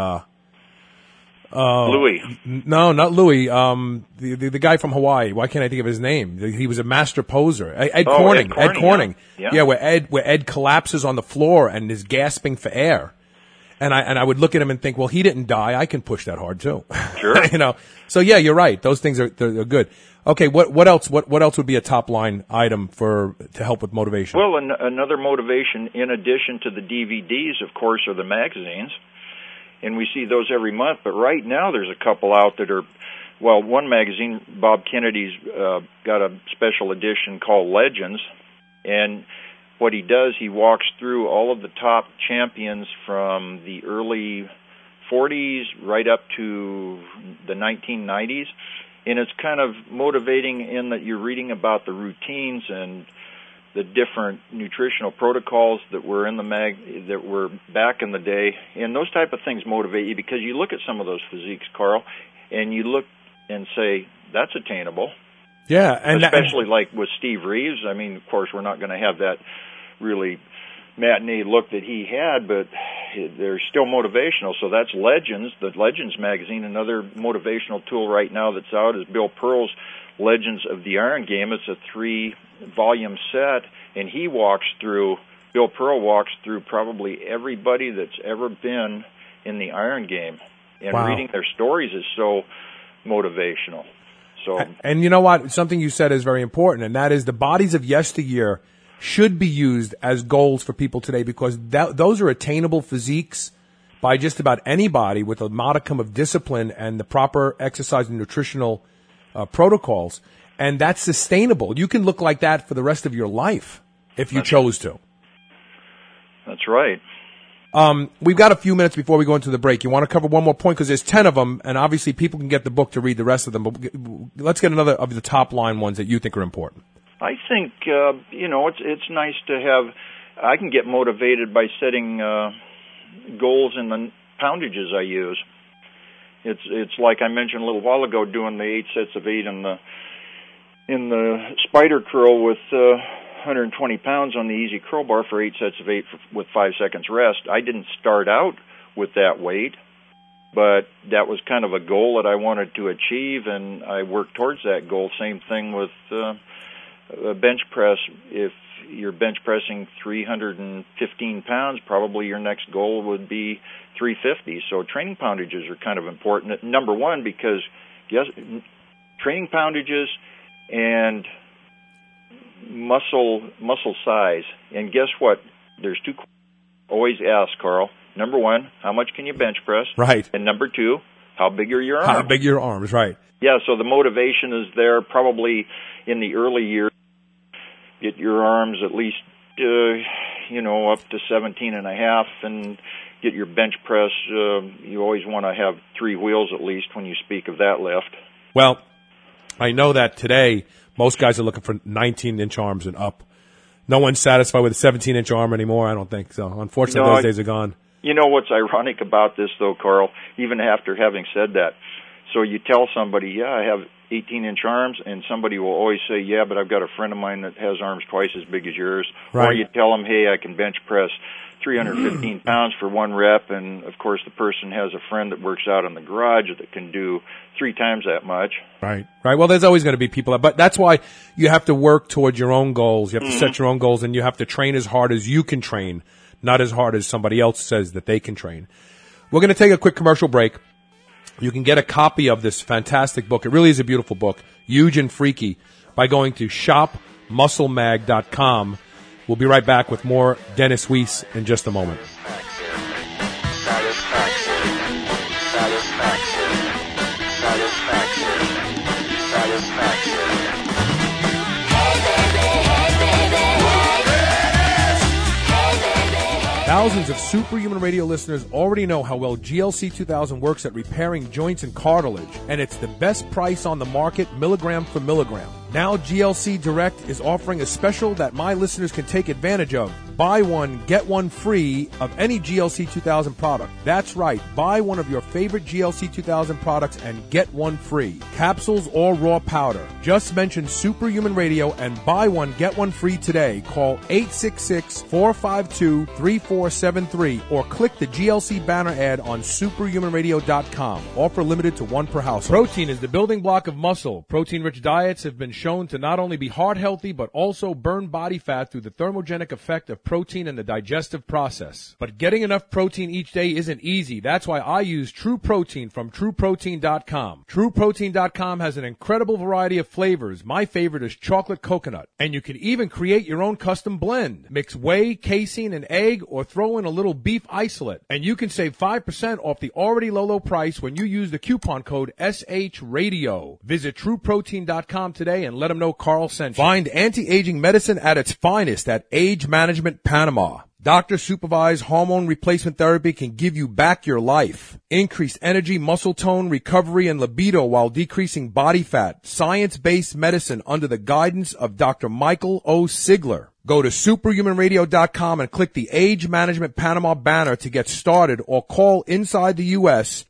Louis.
No, not Louis. The guy from Hawaii. Why can't I think of his name? He was a master poser. Ed Corning. Ed Corning. Yeah, where Ed collapses on the floor and is gasping for air. And I would look at him and think, well, he didn't die. I can push that hard too.
Sure.
So yeah, you're right. Those things are good. Okay, what else would be a top line item to help with motivation?
Well, another motivation in addition to the DVDs, of course, are the magazines. And we see those every month, but right now there's a couple out that are, well, one magazine, Bob Kennedy's got a special edition called Legends, and what he does, he walks through all of the top champions from the early 40s right up to the 1990s. And it's kind of motivating in that you're reading about the routines and the different nutritional protocols that were in that were back in the day. And those type of things motivate you because you look at some of those physiques, Carl, and you look and say, that's attainable.
Yeah. And
especially like with Steve Reeves. I mean, of course, we're not going to have that really matinee look that he had, but they're still motivational. So that's Legends, the Legends magazine. Another motivational tool right now that's out is Bill Pearl's Legends of the Iron Game. It's a 3-volume set, and Bill Pearl walks through probably everybody that's ever been in the Iron Game. And
wow.
Reading their stories is so motivational. So,
and you know what? Something you said is very important, and that is the bodies of yesteryear should be used as goals for people today because those are attainable physiques by just about anybody with a modicum of discipline and the proper exercise and nutritional protocols. And that's sustainable. You can look like that for the rest of your life if you chose to.
That's right.
We've got a few minutes before we go into the break. You want to cover one more point because there's 10 of them, and obviously people can get the book to read the rest of them. But let's get another of the top line ones that you think are important.
I think, it's nice to have, I can get motivated by setting goals in the poundages I use. It's like I mentioned a little while ago, doing the 8 sets of 8 in the spider curl with 120 pounds on the easy curl bar for 8 sets of 8 with 5 seconds rest. I didn't start out with that weight, but that was kind of a goal that I wanted to achieve, and I worked towards that goal. Same thing with a bench press. If you're bench pressing 315 pounds, probably your next goal would be 350. So training poundages are kind of important. Number one, because training poundages and muscle size. And guess what? There's two. Always ask, Carl. Number one, how much can you bench press?
Right.
And number two, how big are your arms?
How big are your arms, right.
Yeah, so the motivation is there probably in the early years. Get your arms at least, up to 17 and a half, and get your bench press. You always want to have 3 wheels at least when you speak of that lift.
Well, I know that today most guys are looking for 19-inch arms and up. No one's satisfied with a 17-inch arm anymore, I don't think. So, unfortunately, those days are gone.
You know what's ironic about this, though, Carl, even after having said that? So you tell somebody, yeah, I have 18-inch arms, and somebody will always say, yeah, but I've got a friend of mine that has arms twice as big as yours.
Right.
Or you tell them, hey, I can bench press 315 pounds for 1 rep, and, of course, the person has a friend that works out in the garage that can do 3 times that much.
Right. Well, there's always going to be people, but that's why you have to work towards your own goals. You have to set your own goals, and you have to train as hard as you can train, not as hard as somebody else says that they can train. We're going to take a quick commercial break. You can get a copy of this fantastic book. It really is a beautiful book, Huge and Freaky, by going to shopmusclemag.com. We'll be right back with more Dennis Weiss in just a moment. Thousands of Superhuman Radio listeners already know how well GLC 2000 works at repairing joints and cartilage, and it's the best price on the market, milligram for milligram. Now GLC Direct is offering a special that my listeners can take advantage of. Buy one, get one free of any GLC 2000 product. That's right. Buy one of your favorite GLC 2000 products and get one free. Capsules or raw powder. Just mention Superhuman Radio and buy one, get one free today. Call 866-452-3473 or click the GLC banner ad on superhumanradio.com. Offer limited to 1 per household. Protein is the building block of muscle. Protein-rich diets have been shown to not only be heart healthy, but also burn body fat through the thermogenic effect of protein in the digestive process. But getting enough protein each day isn't easy. That's why I use True Protein from TrueProtein.com. TrueProtein.com has an incredible variety of flavors. My favorite is chocolate coconut. And you can even create your own custom blend. Mix whey, casein, and egg, or throw in a little beef isolate. And you can save 5% off the already low price when you use the coupon code SHRadio. Visit TrueProtein.com today and let them know Carl sent you. Find anti-aging medicine at its finest at Age Management Panama. Doctor-supervised hormone replacement therapy can give you back your life. Increased energy, muscle tone, recovery, and libido while decreasing body fat. Science-based medicine under the guidance of Dr. Michael O. Sigler. Go to superhumanradio.com and click the Age Management Panama banner to get started, or call inside the U.S.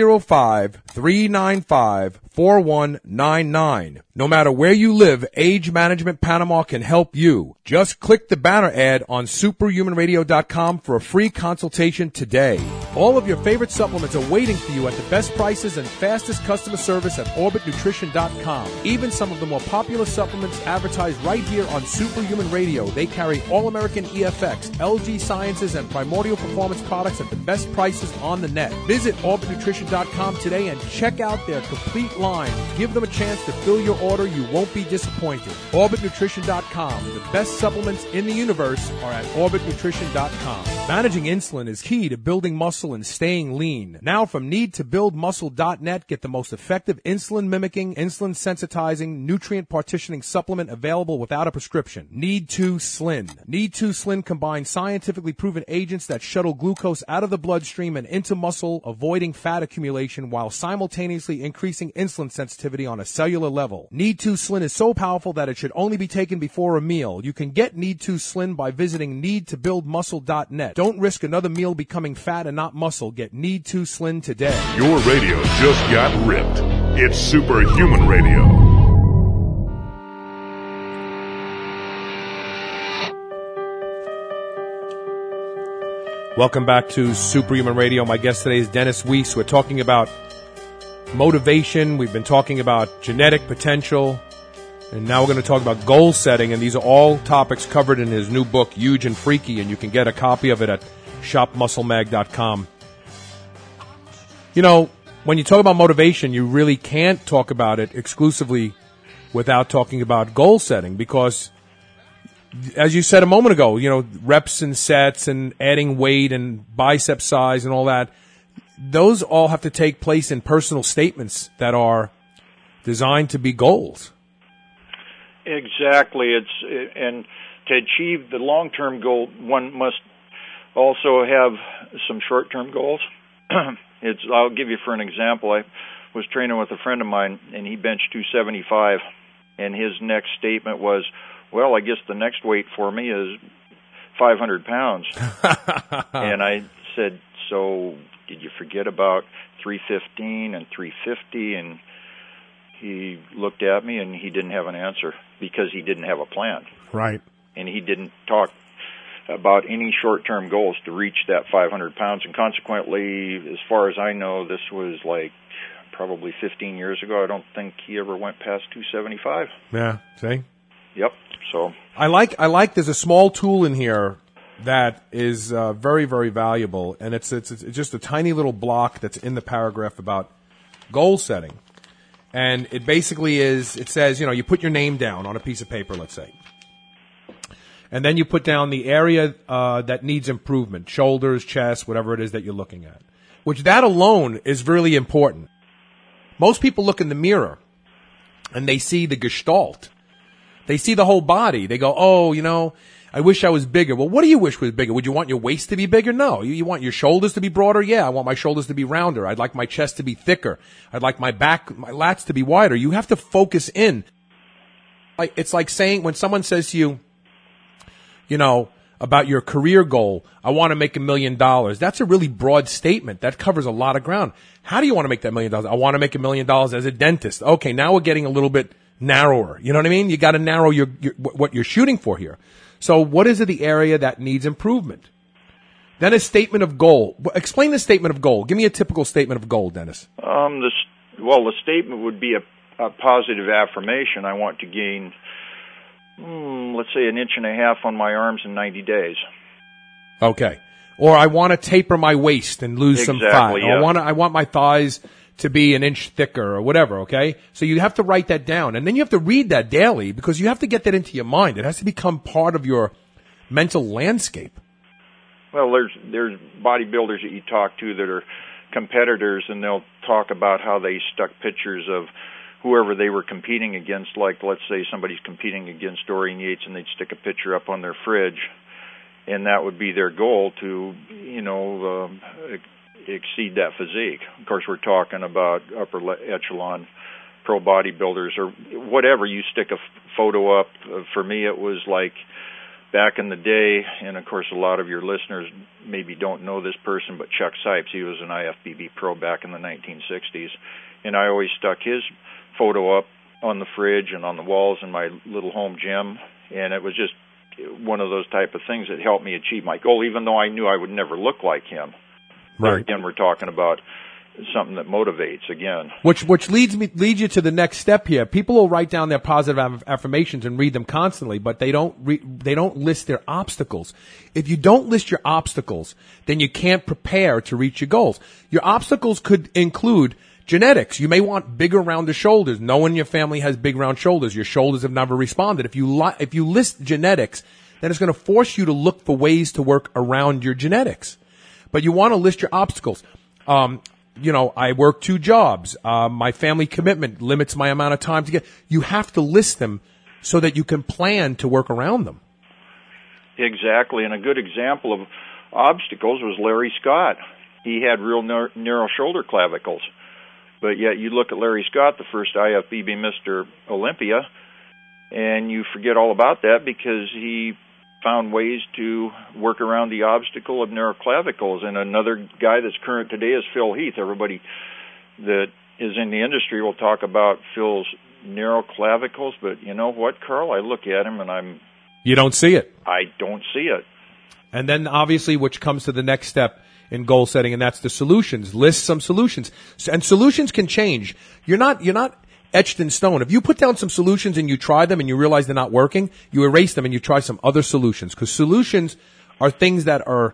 305-395-4199. No matter where you live, Age Management Panama can help you. Just click the banner ad on superhumanradio.com for a free consultation today. All of your favorite supplements are waiting for you at the best prices and fastest customer service at OrbitNutrition.com. Even some of the more popular supplements advertised right here on Superhuman Radio. They carry All-American EFX, LG Sciences, and Primordial Performance products at the best prices on the net. Visit OrbitNutrition.com today and check out their complete line. Give them a chance to fill your order. You won't be disappointed. OrbitNutrition.com. The best supplements in the universe are at OrbitNutrition.com. Managing insulin is key to building muscle and staying lean. Now from NeedToBuildMuscle.net, get the most effective insulin-mimicking, insulin-sensitizing, nutrient-partitioning supplement available without a prescription. Need2Slin. Need2Slin combines scientifically proven agents that shuttle glucose out of the bloodstream and into muscle, avoiding fat accumulation while simultaneously increasing insulin sensitivity on a cellular level. Need2Slin is so powerful that it should only be taken before a meal. You can get Need2Slin by visiting NeedToBuildMuscle.net. Don't risk another meal becoming fat and not muscle. Get Need2Slin today.
Your radio just got ripped. It's Superhuman Radio.
Welcome back to Superhuman Radio. My guest today is Dennis Weiss. We're talking about motivation. We've been talking about genetic potential. And now we're going to talk about goal setting. And these are all topics covered in his new book, Huge and Freaky. And you can get a copy of it at shopmusclemag.com. You know, when you talk about motivation, you really can't talk about it exclusively without talking about goal setting, because as you said a moment ago, you know, reps and sets and adding weight and bicep size and all that, those all have to take place in personal statements that are designed to be goals.
Exactly. And to achieve the long-term goal, one must also have some short-term goals. I'll give you for an example. I was training with a friend of mine, and he benched 275, and his next statement was, well, I guess the next weight for me is 500 pounds. And I said, so did you forget about 315 and 350? And he looked at me, and he didn't have an answer because he didn't have a plan.
Right.
And he didn't talk about any short-term goals to reach that 500 pounds. And consequently, as far as I know, this was like probably 15 years ago. I don't think he ever went past 275.
Yeah, see?
Yep. So
I like there's a small tool in here that is very, very valuable, and it's just a tiny little block that's in the paragraph about goal setting. And it basically it says, you know, you put your name down on a piece of paper, let's say. And then you put down the area that needs improvement, shoulders, chest, whatever it is that you're looking at, which that alone is really important. Most people look in the mirror and they see the gestalt. They see the whole body. They go, oh, you know, I wish I was bigger. Well, what do you wish was bigger? Would you want your waist to be bigger? No. You want your shoulders to be broader? Yeah, I want my shoulders to be rounder. I'd like my chest to be thicker. I'd like my back, my lats to be wider. You have to focus in. It's like saying, when someone says to you, you know, about your career goal, I want to make $1 million. That's a really broad statement. That covers a lot of ground. How do you want to make that $1 million? I want to make $1 million as a dentist. Okay, now we're getting a little bit narrower. You know what I mean? You got to narrow your what you're shooting for here. So what is it, the area that needs improvement? Then a statement of goal. Explain the statement of goal. Give me a typical statement of goal, Dennis.
The statement would be a positive affirmation. I want to gain, let's say, 1.5 inches on my arms in 90 days.
Okay. Or I want to taper my waist and lose some fat.
Yeah.
I want my thighs to be 1 inch thicker or whatever, okay? So you have to write that down. And then you have to read that daily because you have to get that into your mind. It has to become part of your mental landscape.
Well, there's bodybuilders that you talk to that are competitors, and they'll talk about how they stuck pictures of whoever they were competing against. Like, let's say somebody's competing against Dorian Yates, and they'd stick a picture up on their fridge, and that would be their goal to, exceed that physique. Of course, we're talking about upper echelon pro bodybuilders or whatever. You stick a photo up. For me, it was like back in the day, and of course a lot of your listeners maybe don't know this person, but Chuck Sipes, he was an IFBB pro back in the 1960s, and I always stuck his photo up on the fridge and on the walls in my little home gym, and it was just one of those type of things that helped me achieve my goal, even though I knew I would never look like him.
Right.
Again, we're talking about something that motivates again.
Which leads you to the next step here. People will write down their positive affirmations and read them constantly, but they don't list their obstacles. If you don't list your obstacles, then you can't prepare to reach your goals. Your obstacles could include genetics. You may want bigger, rounder shoulders. No one in your family has big, round shoulders. Your shoulders have never responded. If you list genetics, then it's going to force you to look for ways to work around your genetics. But you want to list your obstacles. I work 2 jobs. My family commitment limits my amount of time to get. You have to list them so that you can plan to work around them.
Exactly. And a good example of obstacles was Larry Scott. He had real narrow shoulder clavicles. But yet you look at Larry Scott, the first IFBB Mr. Olympia, and you forget all about that because he found ways to work around the obstacle of narrow clavicles. And another guy that's current today is Phil Heath. Everybody that is in the industry will talk about Phil's narrow clavicles, but you know what, Carl? I look at him and
You don't see it.
I don't see it.
And then obviously, which comes to the next step in goal setting, and that's the solutions. List some solutions. And solutions can change. You're not etched in stone. If you put down some solutions and you try them and you realize they're not working, you erase them and you try some other solutions. Because solutions are things that are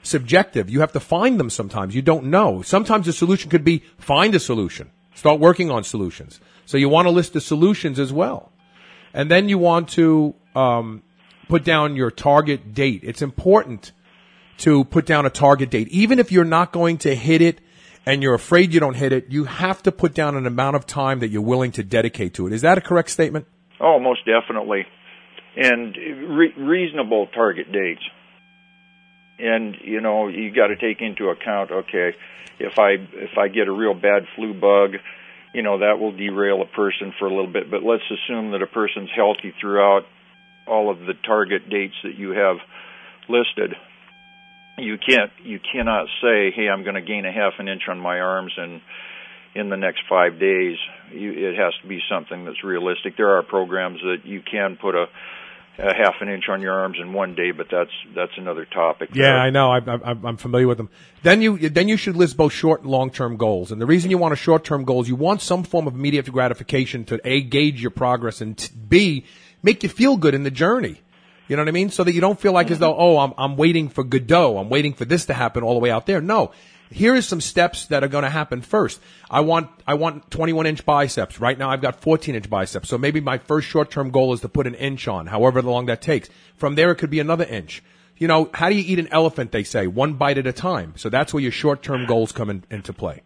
subjective. You have to find them sometimes. You don't know. Sometimes the solution could be find a solution. Start working on solutions. So you want to list the solutions as well. And then you want to put down your target date. It's important to put down a target date. Even if you're not going to hit it and you're afraid you don't hit it, you have to put down an amount of time that you're willing to dedicate to it. Is that a correct statement?
Oh, most definitely. And reasonable target dates. And, you know, you got to take into account, okay, if I get a real bad flu bug, you know, that will derail a person for a little bit. But let's assume that a person's healthy throughout all of the target dates that you have listed. You cannot say, hey, I'm going to gain a half an inch on my arms and in the next 5 days. It has to be something that's realistic. There are programs that you can put a half an inch on your arms in 1 day, but that's another topic.
Yeah, I know. I'm familiar with them. Then you should list both short and long-term goals. And the reason you want a short-term goal is you want some form of immediate gratification to A, gauge your progress, and B, make you feel good in the journey. You know what I mean? So that you don't feel like as though, oh, I'm waiting for Godot. I'm waiting for this to happen all the way out there. No. Here is some steps that are going to happen first. I want 21-inch biceps. Right now I've got 14-inch biceps. So maybe my first short-term goal is to put an inch on, however long that takes. From there it could be another inch. You know, how do you eat an elephant, they say? One bite at a time. So that's where your short-term goals come into play.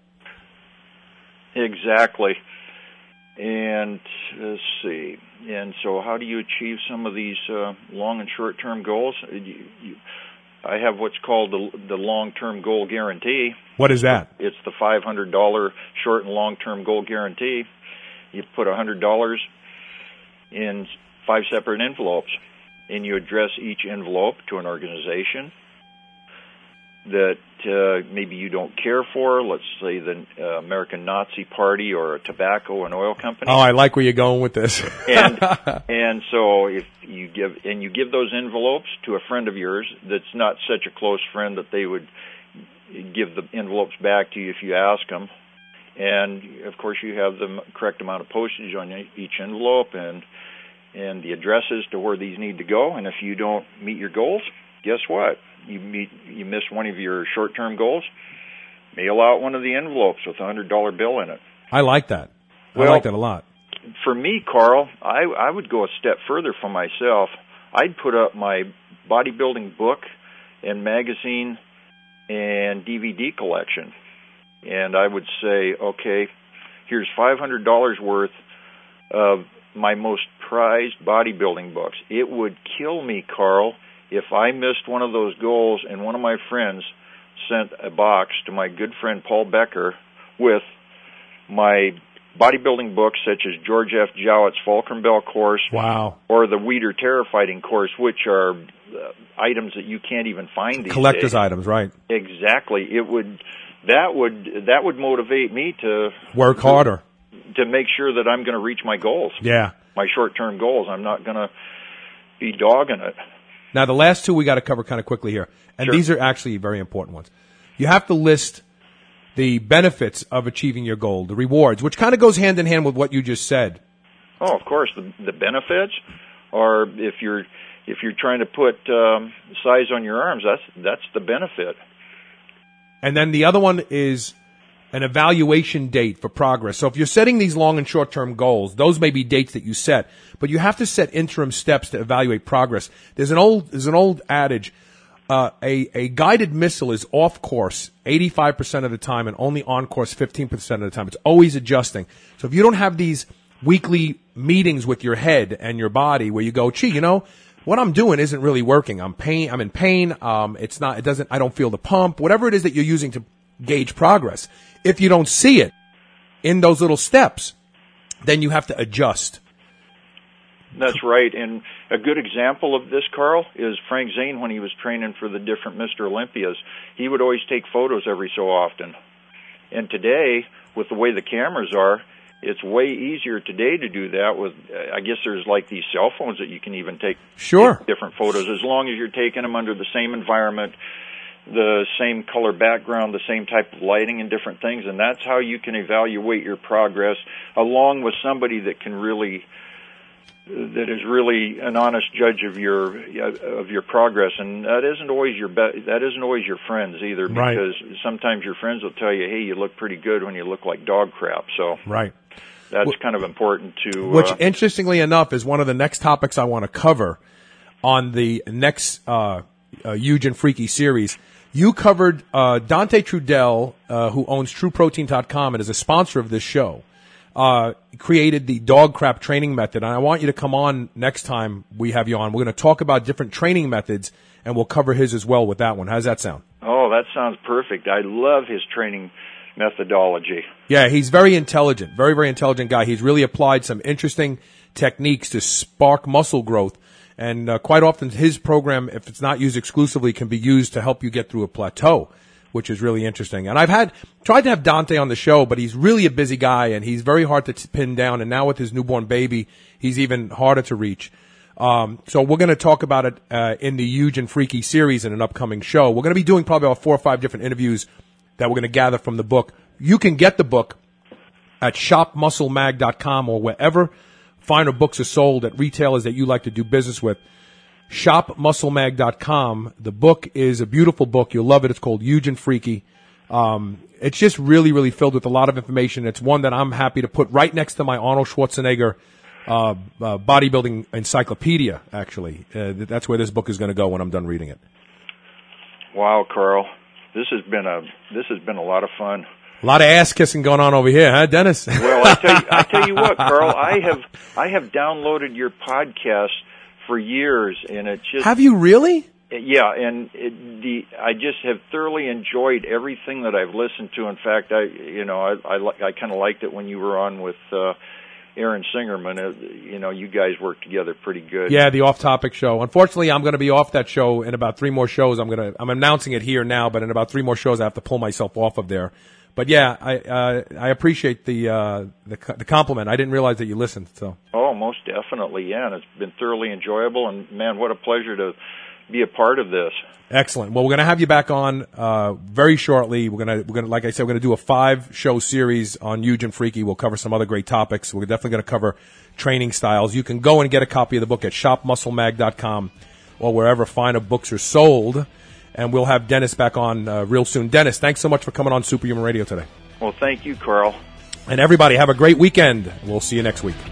Exactly. And let's see. And so how do you achieve some of these long and short-term goals? I have what's called the long-term goal guarantee.
What is that?
It's the $500 short and long-term goal guarantee. You put $100 in 5 separate envelopes, and you address each envelope to an organization that maybe you don't care for. Let's say the American Nazi Party or a tobacco and oil company.
Oh, I like where you're going with this.
and so if you give those envelopes to a friend of yours that's not such a close friend that they would give the envelopes back to you if you ask them. And of course you have the correct amount of postage on each envelope and the addresses to where these need to go. And if you don't meet your goals, guess what? You miss one of your short-term goals, mail out one of the envelopes with a $100 bill in it.
I like that. I like that a lot.
For me, Carl, I would go a step further for myself. I'd put up my bodybuilding book and magazine and DVD collection. And I would say, okay, here's $500 worth of my most prized bodybuilding books. It would kill me, Carl, if I missed one of those goals and one of my friends sent a box to my good friend Paul Becker with my bodybuilding books such as George F. Jowett's Fulcrum Bell course,
wow,
or the Weider Terror Fighting course, which are items that you can't even find these
collector's
days.
Items, right?
Exactly. That would motivate me to
work harder,
to make sure that I'm going to reach my goals.
Yeah,
my short-term goals. I'm not going to be dogging it.
Now, the last two we got to cover kind of quickly here, and
Sure.
These are actually very important ones. You have to list the benefits of achieving your goal, the rewards, which kind of goes hand in hand with what you just said.
Oh, of course, the benefits, or if you're trying to put size on your arms, that's the benefit.
And then the other one is an evaluation date for progress. So if you're setting these long and short-term goals, those may be dates that you set, but you have to set interim steps to evaluate progress. There's an old adage, a guided missile is off course 85% of the time and only on course 15% of the time. It's always adjusting. So if you don't have these weekly meetings with your head and your body where you go, gee, you know, what I'm doing isn't really working. I'm in pain. I don't feel the pump, whatever it is that you're using to gauge progress. If you don't see it in those little steps, then you have to adjust.
That's right. And a good example of this, Carl, is Frank Zane when he was training for the different Mr. Olympias. He would always take photos every so often. And today, with the way the cameras are, it's way easier today to do that with, I guess there's like these cell phones that you can even take different photos as long as you're taking them under the same environment, the same color background, the same type of lighting and different things. And that's how you can evaluate your progress along with somebody that can really that is really an honest judge of your progress, and that isn't always your friends either, because sometimes your friends will tell you, hey, you look pretty good when you look like dog crap. So that's kind of important to.
Which, interestingly enough, is one of the next topics I want to cover on the next Huge and Freaky series. You covered Dante Trudell, who owns TrueProtein.com and is a sponsor of this show. Created the dog crap training method, and I want you to come on next time we have you on. We're going to talk about different training methods, and we'll cover his as well with that one. How does that sound?
Oh, that sounds perfect. I love his training methodology.
Yeah, he's very intelligent, very, very intelligent guy. He's really applied some interesting techniques to spark muscle growth, and quite often his program, if it's not used exclusively, can be used to help you get through a plateau, which is really interesting. And I've tried to have Dante on the show, but he's really a busy guy, and he's very hard to pin down. And now with his newborn baby, he's even harder to reach. So we're going to talk about it in the Huge and Freaky series in an upcoming show. We're going to be doing probably about 4 or 5 different interviews that we're going to gather from the book. You can get the book at shopmusclemag.com or wherever finer books are sold at retailers that you like to do business with. ShopMuscleMag.com. The book is a beautiful book. You'll love it. It's called Huge and Freaky. It's just really, really filled with a lot of information. It's one that I'm happy to put right next to my Arnold Schwarzenegger bodybuilding encyclopedia, actually. That's where this book is going to go when I'm done reading it.
Wow, Carl. This has been a lot of fun.
A lot of ass kissing going on over here, huh, Dennis?
Well, I tell you what, Carl, I have downloaded your podcast for years, and it just...
Have you really?
Yeah, and I just have thoroughly enjoyed everything that I've listened to. In fact, I kind of liked it when you were on with Aaron Singerman. You guys work together pretty good.
Yeah, the off-topic show. Unfortunately, I'm going to be off that show in about 3 more shows. I'm announcing it here now, but in about 3 more shows, I have to pull myself off of there. But yeah, I appreciate the compliment. I didn't realize that you listened. So.
Oh, most definitely, yeah. And it's been thoroughly enjoyable. And man, what a pleasure to be a part of this.
Excellent. Well, we're going to have you back on very shortly. We're going to, like I said, we're going to do a 5-show series on Huge and Freaky. We'll cover some other great topics. We're definitely going to cover training styles. You can go and get a copy of the book at shopmusclemag.com or wherever finer books are sold. And we'll have Dennis back on real soon. Dennis, thanks so much for coming on Superhuman Radio today.
Well, thank you, Carl.
And everybody, have a great weekend. We'll see you next week.